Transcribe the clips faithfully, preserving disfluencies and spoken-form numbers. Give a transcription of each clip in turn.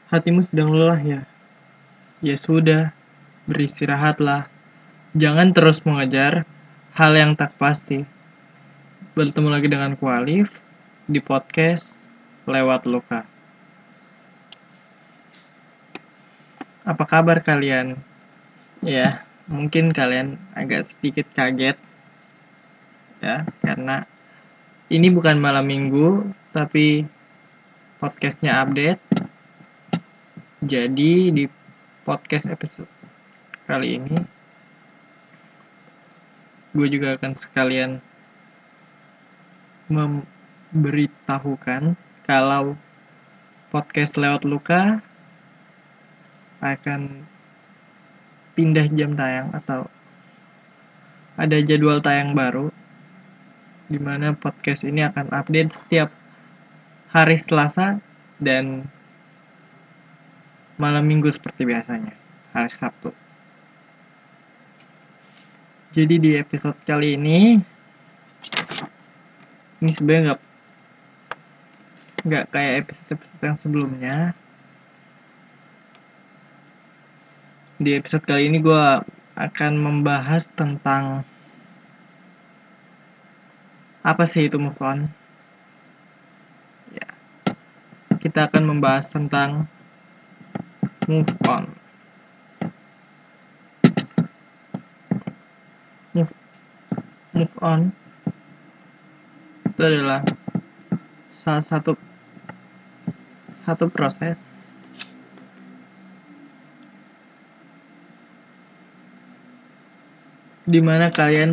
Hatimu sedang lelah ya? Ya sudah, beristirahatlah. Jangan terus mengejar hal yang tak pasti. Bertemu lagi dengan Kualif di podcast Lewat Luka. Apa kabar kalian? Ya, mungkin kalian agak sedikit kaget ya, karena ini bukan malam minggu, tapi podcastnya update. Jadi di podcast episode kali ini, gue juga akan sekalian memberitahukan kalau podcast Lewat Luka akan pindah jam tayang atau ada jadwal tayang baru, di mana podcast ini akan update setiap hari Selasa dan malam minggu seperti biasanya, hari Sabtu. Jadi di episode kali ini, ini sebenarnya nggak nggak kayak episode-episode yang sebelumnya. Di episode kali ini gue akan membahas tentang apa sih itu move on. Ya, kita akan membahas tentang move on. Move, move on itu adalah salah satu satu proses di mana kalian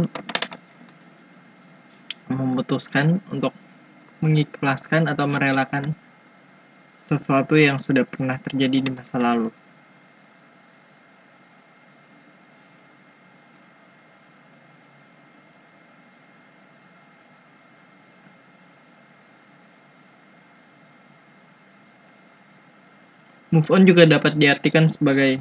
memutuskan untuk mengikhlaskan atau merelakan sesuatu yang sudah pernah terjadi di masa lalu. Move on juga dapat diartikan sebagai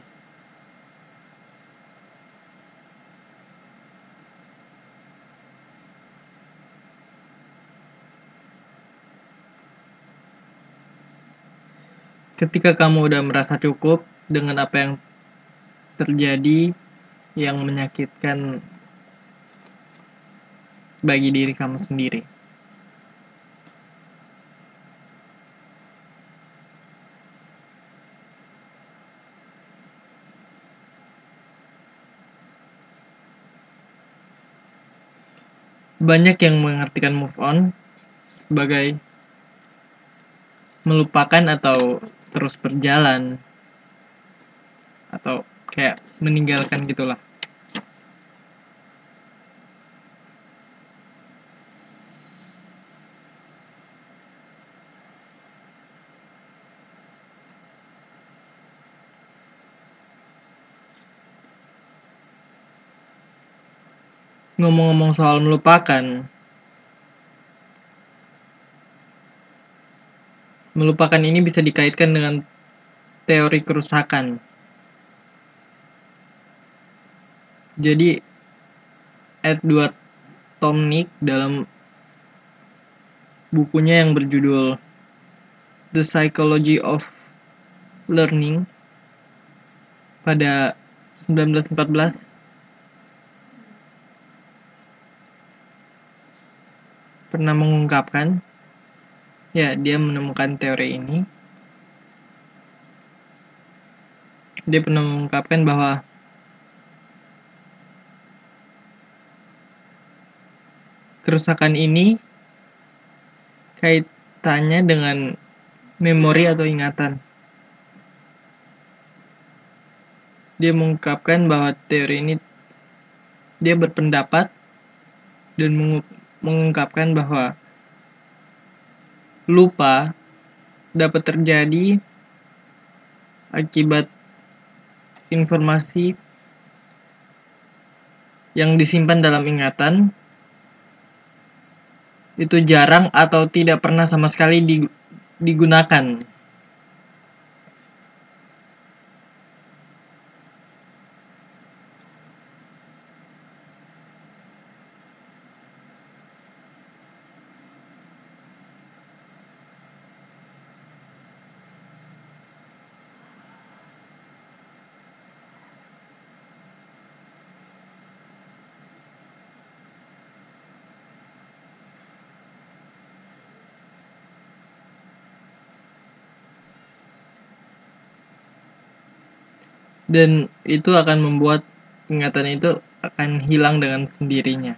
ketika kamu udah merasa cukup dengan apa yang terjadi yang menyakitkan bagi diri kamu sendiri. Banyak yang mengartikan move on sebagai melupakan atau terus berjalan atau kayak meninggalkan gitulah. Ngomong-ngomong soal melupakan, melupakan ini bisa dikaitkan dengan teori kerusakan. Jadi Edward Tomnik dalam bukunya yang berjudul The Psychology of Learning pada sembilan belas empat belas pernah mengungkapkan, ya dia menemukan teori ini. Dia pernah mengungkapkan bahwa kerusakan ini kaitannya dengan memori atau ingatan. Dia mengungkapkan bahwa teori ini, dia berpendapat dan mengungkapkan bahwa lupa dapat terjadi akibat informasi yang disimpan dalam ingatan itu jarang atau tidak pernah sama sekali digunakan. Dan itu akan membuat ingatan itu akan hilang dengan sendirinya.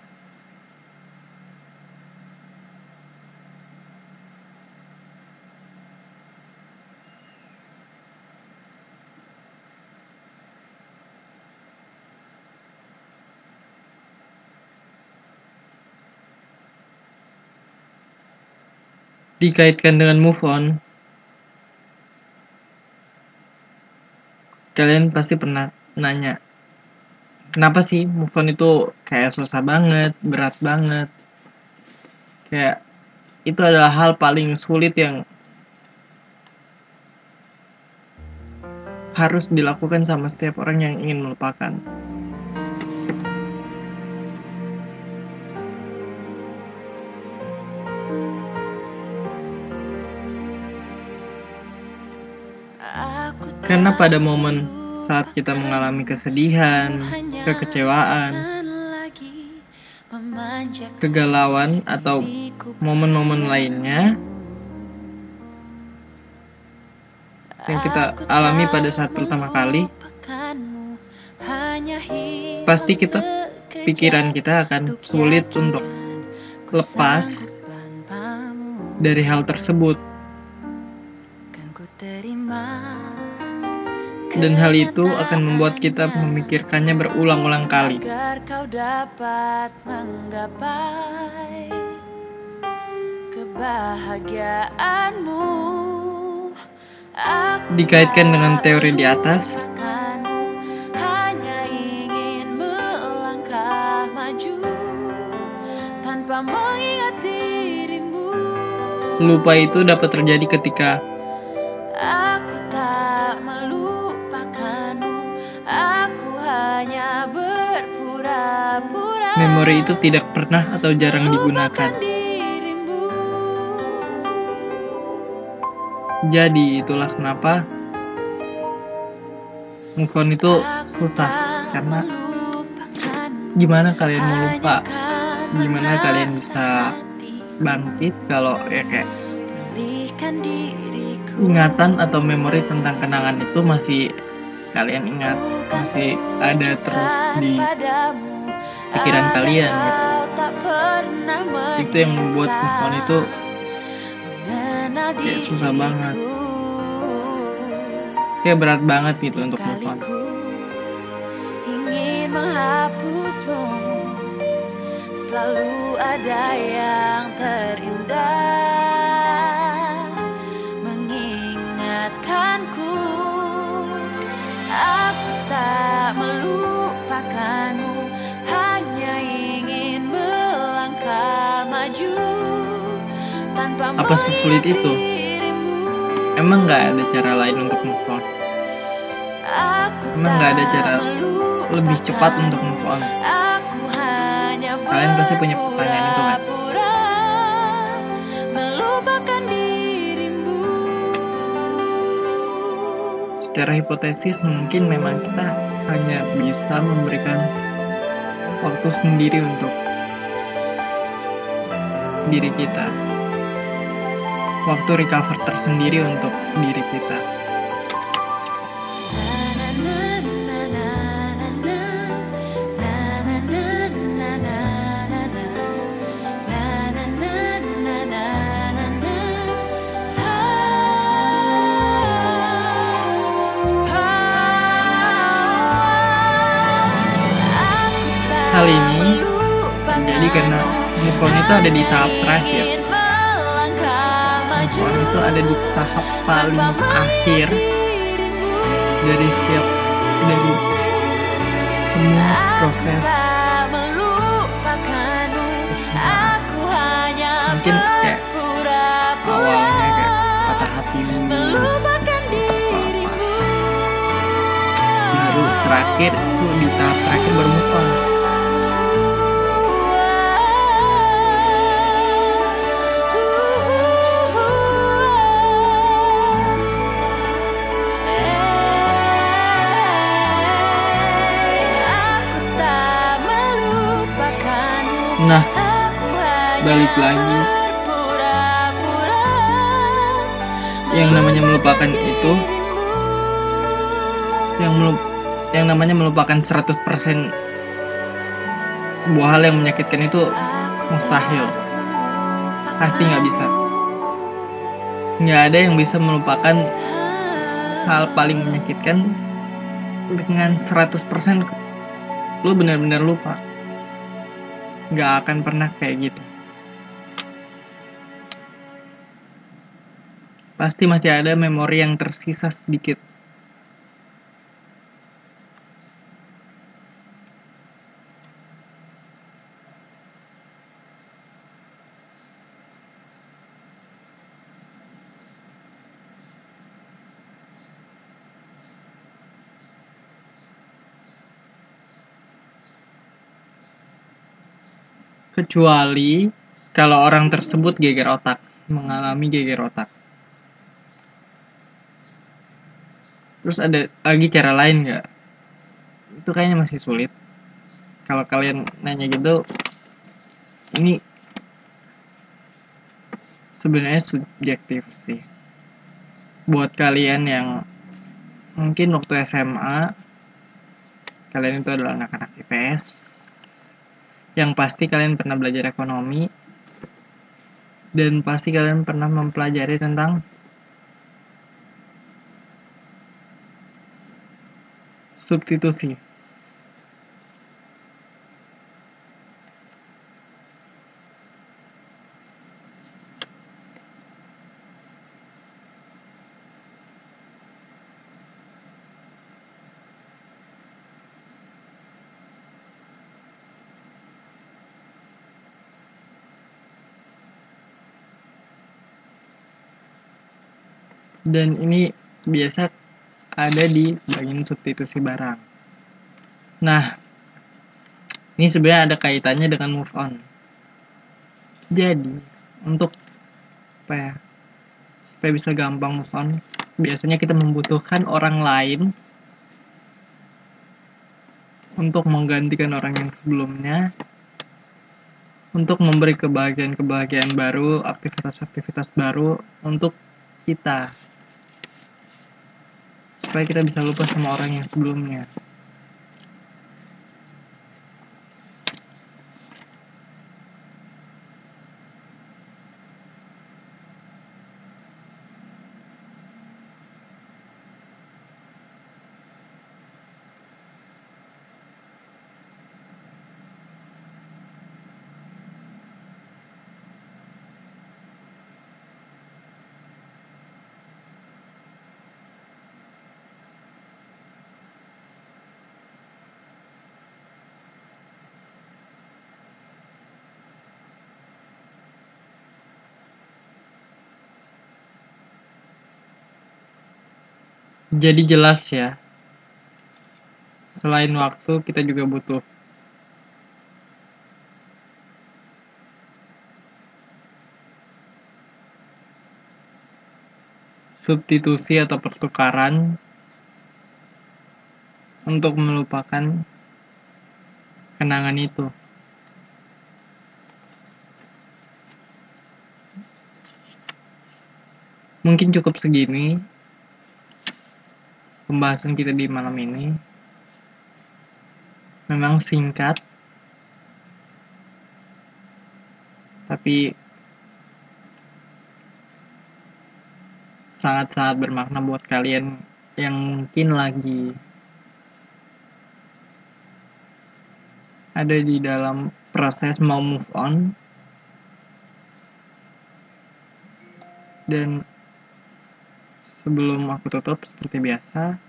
Dikaitkan dengan move on, kalian pasti pernah nanya, kenapa sih move on itu kayak susah banget, berat banget. Kayak itu adalah hal paling sulit yang harus dilakukan sama setiap orang yang ingin melupakan. Karena pada momen saat kita mengalami kesedihan, kekecewaan, kegalauan, atau momen-momen lainnya yang kita alami pada saat pertama kali, pasti kita pikiran kita akan sulit untuk lepas dari hal tersebut. Dan hal itu akan membuat kita memikirkannya berulang-ulang kali. Dikaitkan dengan teori di atas, lupa itu dapat terjadi ketika memori itu tidak pernah atau jarang digunakan. Jadi itulah kenapa move on itu susah. Karena gimana kalian mau lupa? Gimana kalian bisa bangkit kalau ya kayak ingatan atau memori tentang kenangan itu masih kalian ingat, masih ada terus di pikiran kalian gitu. Itu yang membuat move on itu kayak susah banget, kayak berat banget gitu untuk move on. Ingin menghapusmu, selalu ada yang terindah mengingatkanku. Aku tak melupakanmu, hanya ingin melangkah maju tanpa Apa sesulit itu? Emang gak ada cara lain untuk move on? Emang gak ada cara lebih cepat untuk move on? Kalian pasti punya pertanyaan itu kan? Secara hipotesis mungkin memang kita hanya bisa memberikan waktu sendiri untuk diri kita, waktu recover tersendiri untuk diri kita. Hal ini terjadi karena move on itu ada di tahap terakhir. Move on itu ada di tahap paling akhir dari setiap dari semua proses. Mungkin kayak awalnya kayak patah hati dulu, baru terakhir itu di tahap terakhir baru move on. Nah, balik lagi, yang namanya melupakan itu, yang yang namanya melupakan seratus persen sebuah hal yang menyakitkan itu mustahil. Pasti nggak bisa. Nggak ada yang bisa melupakan hal paling menyakitkan dengan seratus persen. Lu benar-benar lupa. Nggak akan pernah kayak gitu. Pasti masih ada memori yang tersisa sedikit. Kecuali kalau orang tersebut geger otak, mengalami geger otak. Terus ada lagi cara lain nggak? Itu kayaknya masih sulit. Kalau kalian nanya gitu, ini sebenarnya subjektif sih. Buat kalian yang mungkin waktu S M A, kalian itu adalah anak-anak I P S, yang pasti kalian pernah belajar ekonomi, dan pasti kalian pernah mempelajari tentang substitusi. Dan ini biasa ada di bagian substitusi barang. Nah, ini sebenarnya ada kaitannya dengan move on. Jadi, untuk apa ya, supaya bisa gampang move on, biasanya kita membutuhkan orang lain untuk menggantikan orang yang sebelumnya, untuk memberi kebahagiaan-kebahagiaan baru, aktivitas-aktivitas baru untuk kita, supaya kita bisa lupa sama orang yang sebelumnya. Jadi jelas ya, selain waktu kita juga butuh substitusi atau pertukaran untuk melupakan kenangan itu. Mungkin cukup segini pembahasan kita di malam ini. Memang singkat, tapi sangat-sangat bermakna buat kalian yang mungkin lagi ada di dalam proses mau move on. Dan sebelum aku tutup, seperti biasa,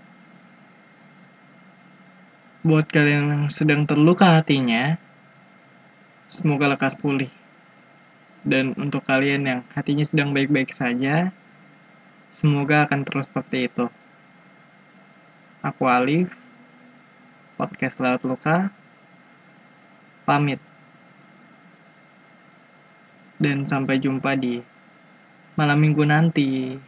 buat kalian yang sedang terluka hatinya, semoga lekas pulih. Dan untuk kalian yang hatinya sedang baik-baik saja, semoga akan terus seperti itu. Aku Alif, podcast Laut Luka, pamit. Dan sampai jumpa di malam minggu nanti.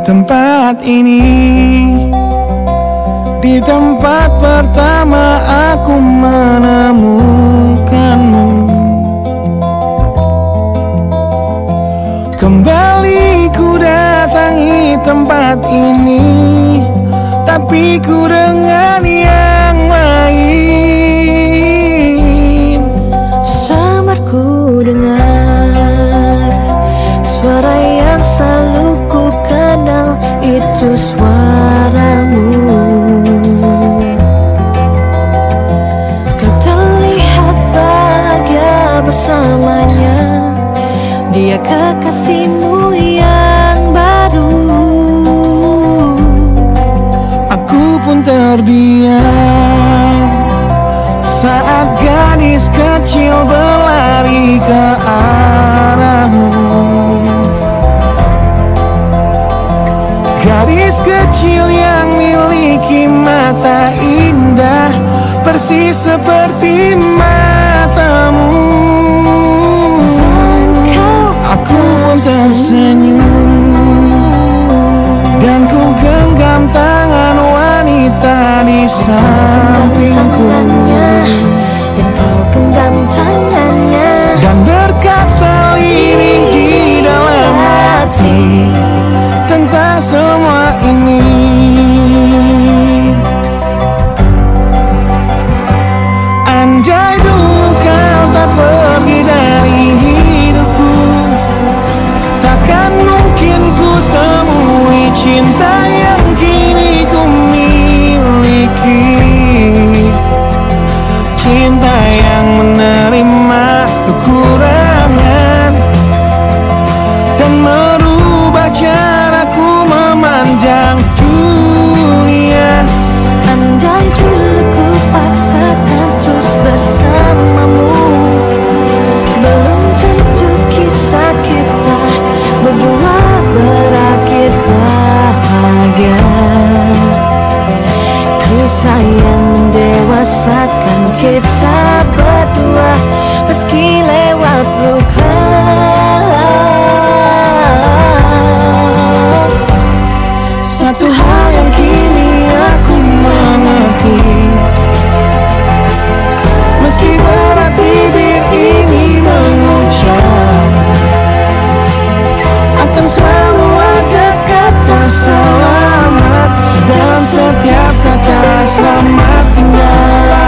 tempat ini, di tempat pertama aku menemukanmu. Kembali ku datangi tempat ini, tapi ku dengan yang lain. Samar ku dengar suara yang selalu ku kenal, itu suaramu. Kau terlihat bahagia bersamanya, dia kekasihmu yang baru. Aku pun terdiam saat gadis kecil berlari ke arahmu. Gadis kecil yang miliki mata indah, persis seperti matamu. Aku pun tersenyum dan ku genggam tangan wanita di sampingku. Dan kau genggam tangannya dan berkata lirih di dalam hati tentang semua ini. Andai dulu kau tak pergi dari hidupku, takkan mungkin ku temui cinta yang kini ku miliki. Cinta yang menerima kekurangan dan merubah caraku memandang dunia. Andai dulu ku paksakan terus bersamamu, belum tentu kisah kita berdua berakhir bahagia. Kisah yang mendewasakan kita berdua, meski lewat luka. Satu hal yang kini aku mengerti, meski berat bibir ini mengucap, akan selalu ada kata selamat dalam setiap kata selamat tinggal.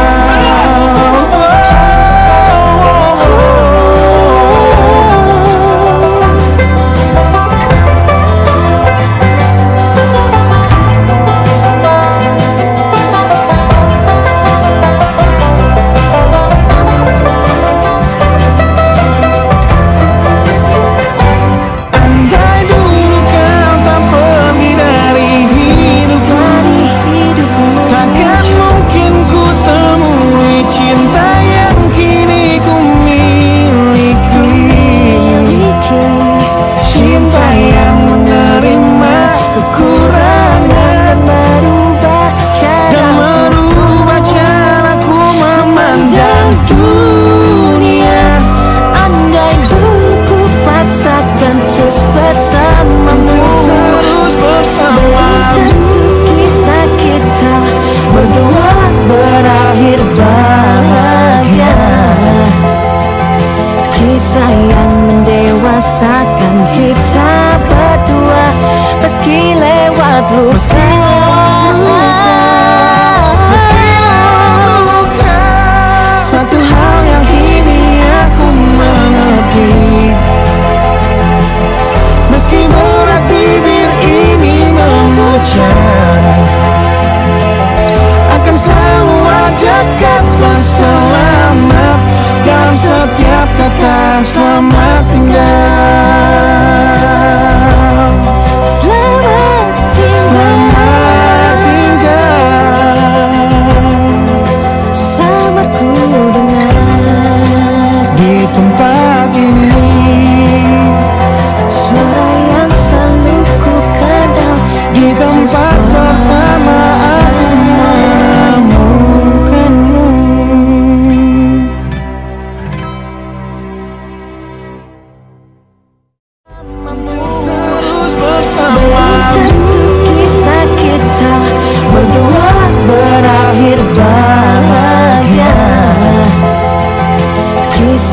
Kisah yang mendewasakan kita berdua, meski lewat luka. Meski lewat luka. Satu hal yang kini aku mengerti, meski berat bibir ini mengucap, akan selalu ada kata selamat dalam setiap kata selamat tinggal. Selamat tinggal. Selamat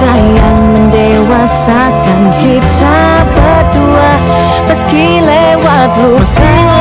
sayang mendewasakan kita berdua. Meski lewat luka